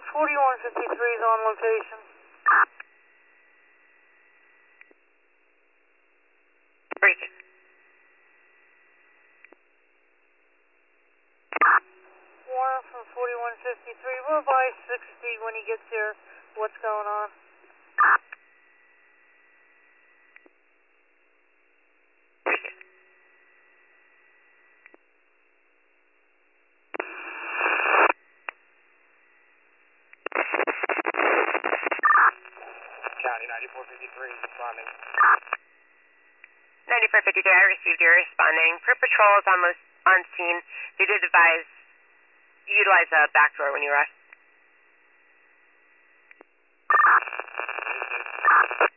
4153 is on location. Breach. Warren from 4153. We'll advise 60 when he gets here. What's going on? County 9453 responding. 9453, I received your responding. Per patrol is almost on scene. They did advise utilize a back door when you rush.